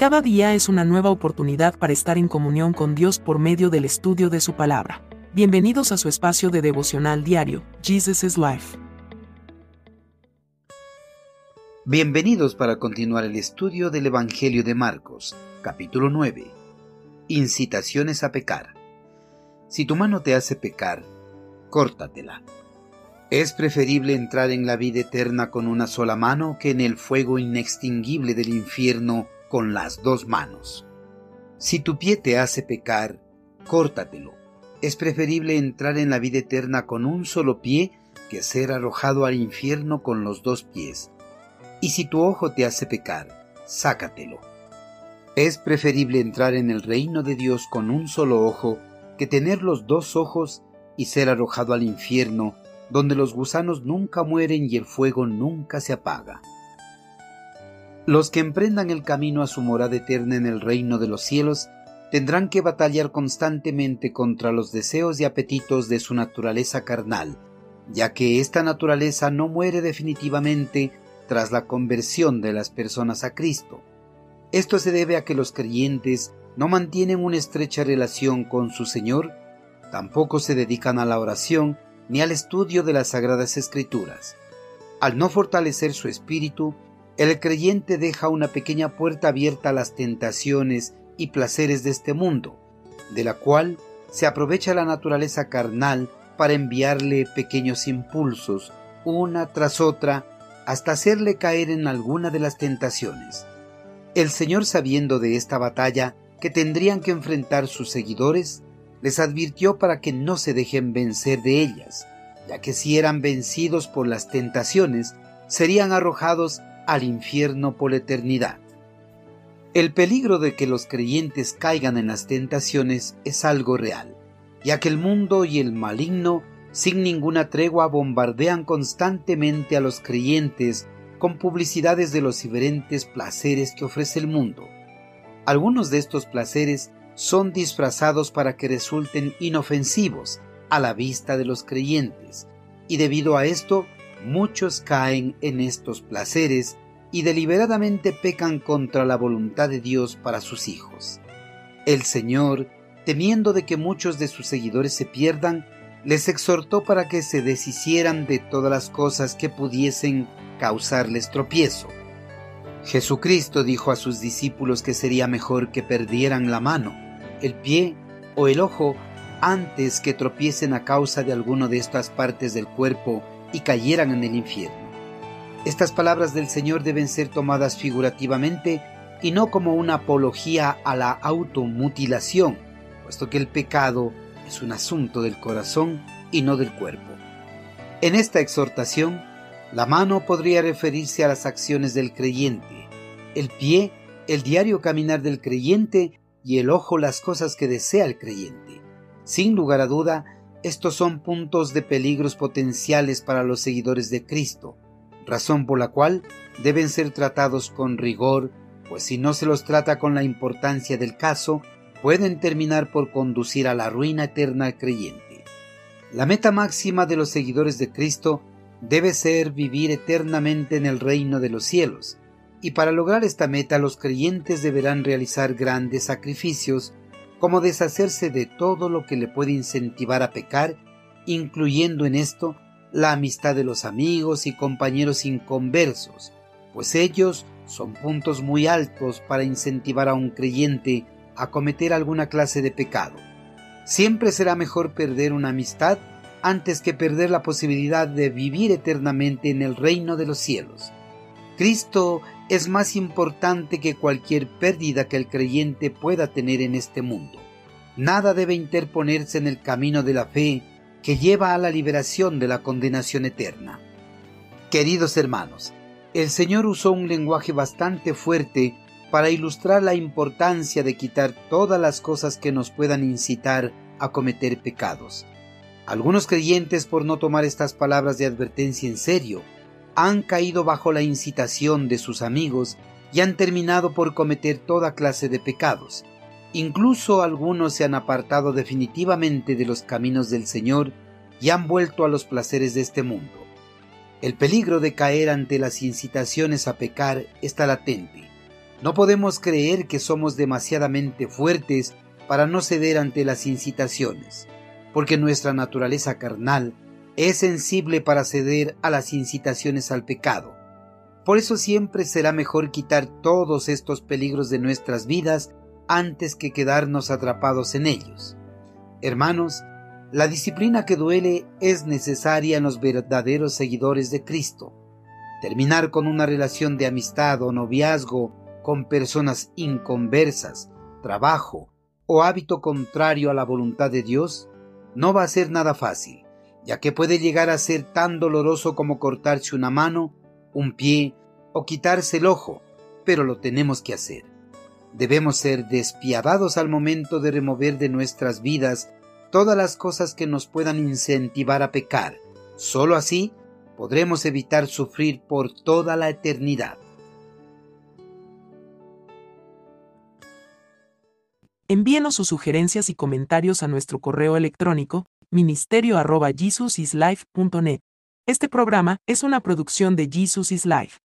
Cada día es una nueva oportunidad para estar en comunión con Dios por medio del estudio de su palabra. Bienvenidos a su espacio de devocional diario, Jesus is Life. Bienvenidos para continuar el estudio del Evangelio de Marcos, capítulo 9. Incitaciones a pecar. Si tu mano te hace pecar, córtatela. Es preferible entrar en la vida eterna con una sola mano que en el fuego inextinguible del infierno con las dos manos. Si tu pie te hace pecar, córtatelo. Es preferible entrar en la vida eterna con un solo pie que ser arrojado al infierno con los dos pies. Y si tu ojo te hace pecar, sácatelo. Es preferible entrar en el reino de Dios con un solo ojo que tener los dos ojos y ser arrojado al infierno, donde los gusanos nunca mueren y el fuego nunca se apaga. Los que emprendan el camino a su morada eterna en el reino de los cielos tendrán que batallar constantemente contra los deseos y apetitos de su naturaleza carnal, ya que esta naturaleza no muere definitivamente tras la conversión de las personas a Cristo. Esto se debe a que los creyentes no mantienen una estrecha relación con su Señor, tampoco se dedican a la oración ni al estudio de las Sagradas Escrituras. Al no fortalecer su espíritu, el creyente deja una pequeña puerta abierta a las tentaciones y placeres de este mundo, de la cual se aprovecha la naturaleza carnal para enviarle pequeños impulsos, una tras otra, hasta hacerle caer en alguna de las tentaciones. El Señor, sabiendo de esta batalla que tendrían que enfrentar sus seguidores, les advirtió para que no se dejen vencer de ellas, ya que si eran vencidos por las tentaciones, serían arrojados al infierno por la eternidad. El peligro de que los creyentes caigan en las tentaciones es algo real, ya que el mundo y el maligno sin ninguna tregua bombardean constantemente a los creyentes con publicidades de los diferentes placeres que ofrece el mundo. Algunos de estos placeres son disfrazados para que resulten inofensivos a la vista de los creyentes, y debido a esto, muchos caen en estos placeres y deliberadamente pecan contra la voluntad de Dios para sus hijos. El Señor, temiendo de que muchos de sus seguidores se pierdan, les exhortó para que se deshicieran de todas las cosas que pudiesen causarles tropiezo. Jesucristo dijo a sus discípulos que sería mejor que perdieran la mano, el pie o el ojo antes que tropiecen a causa de alguno de estas partes del cuerpo y cayeran en el infierno. Estas palabras del Señor deben ser tomadas figurativamente y no como una apología a la automutilación, puesto que el pecado es un asunto del corazón y no del cuerpo. En esta exhortación, la mano podría referirse a las acciones del creyente, el pie, el diario caminar del creyente y el ojo, las cosas que desea el creyente. Sin lugar a duda, estos son puntos de peligros potenciales para los seguidores de Cristo, razón por la cual deben ser tratados con rigor, pues si no se los trata con la importancia del caso, pueden terminar por conducir a la ruina eterna al creyente. La meta máxima de los seguidores de Cristo debe ser vivir eternamente en el reino de los cielos, y para lograr esta meta los creyentes deberán realizar grandes sacrificios, como deshacerse de todo lo que le puede incentivar a pecar, incluyendo en esto la amistad de los amigos y compañeros inconversos, pues ellos son puntos muy altos para incentivar a un creyente a cometer alguna clase de pecado. Siempre será mejor perder una amistad antes que perder la posibilidad de vivir eternamente en el reino de los cielos. Cristo es más importante que cualquier pérdida que el creyente pueda tener en este mundo. Nada debe interponerse en el camino de la fe que lleva a la liberación de la condenación eterna. Queridos hermanos, el Señor usó un lenguaje bastante fuerte para ilustrar la importancia de quitar todas las cosas que nos puedan incitar a cometer pecados. Algunos creyentes, por no tomar estas palabras de advertencia en serio, han caído bajo la incitación de sus amigos y han terminado por cometer toda clase de pecados. Incluso algunos se han apartado definitivamente de los caminos del Señor y han vuelto a los placeres de este mundo. El peligro de caer ante las incitaciones a pecar está latente. No podemos creer que somos demasiadamente fuertes para no ceder ante las incitaciones, porque nuestra naturaleza carnal es sensible para ceder a las incitaciones al pecado. Por eso siempre será mejor quitar todos estos peligros de nuestras vidas antes que quedarnos atrapados en ellos. Hermanos, la disciplina que duele es necesaria en los verdaderos seguidores de Cristo. Terminar con una relación de amistad o noviazgo con personas inconversas, trabajo o hábito contrario a la voluntad de Dios no va a ser nada fácil, ya que puede llegar a ser tan doloroso como cortarse una mano, un pie o quitarse el ojo, pero lo tenemos que hacer. Debemos ser despiadados al momento de remover de nuestras vidas todas las cosas que nos puedan incentivar a pecar. Solo así podremos evitar sufrir por toda la eternidad. Envíenos sus sugerencias y comentarios a nuestro correo electrónico ministerio@jesusislife.net. Este programa es una producción de Jesus is Life.